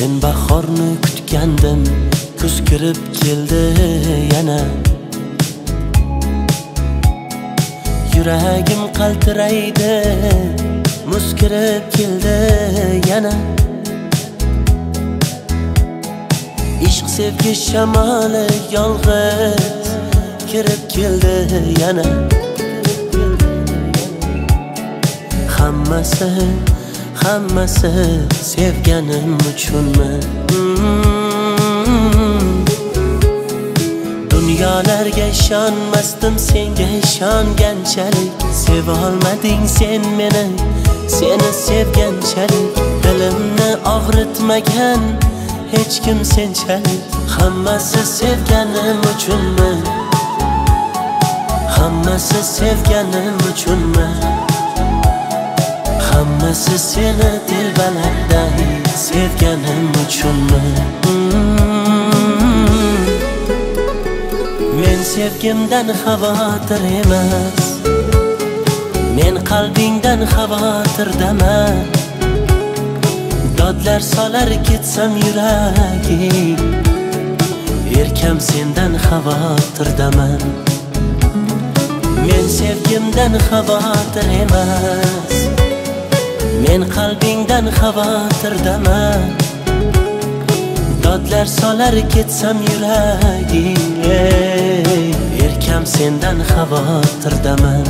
Men bahorni kutgandim, kuz kirib keldi yana. Yuragim qaltiraydi, muz kirib keldi yana. Ishq sevgi shamoli yolg'iz kirib keldi yana. Hammasi sevganim uchunmi? Dunyolarga ishonmasdim, senga ishonganchalik. Seva olmading sen meni, seni sevganchalik. Dilimni og'ritmagan hech kim senchalik. Hammasi sevganim uchunmi? Hammasi sevganim uchunmi? Hammasi seni dilbalardan sevganim uchunmi? Men sevgimdan xavotir emas, men qalbingdan xavotirdaman. Dodlar solar ketsam yuraging, erkam sendan xavotirdaman. Men sevgimdan xavotir emas, men qalbingdan xavotirdaman. Dodlar solar ketsam yuraging, erkam sendan xavotirdaman.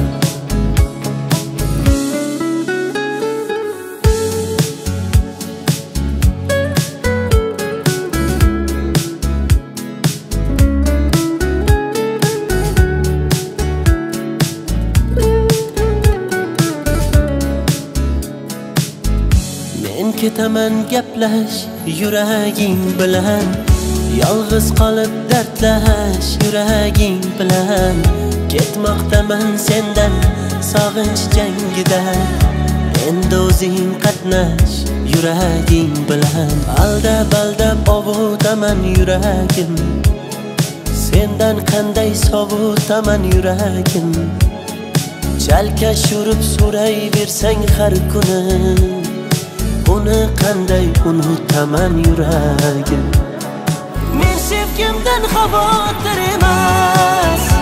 Men ketaman gaplash yuraging bilan, yolg'iz qolib dardlash yuraging bilan. Ketmoqdaman sendan sog'inch jangida, endi o'zing qatnash yuraging bilan. Aldab ovutaman yuragim, sendan qanday sovutaman yuragim. Chalkash urib so'rayversang har kuni, buni qanday unutaman yuragim. Men sevgimdan xavotir emas,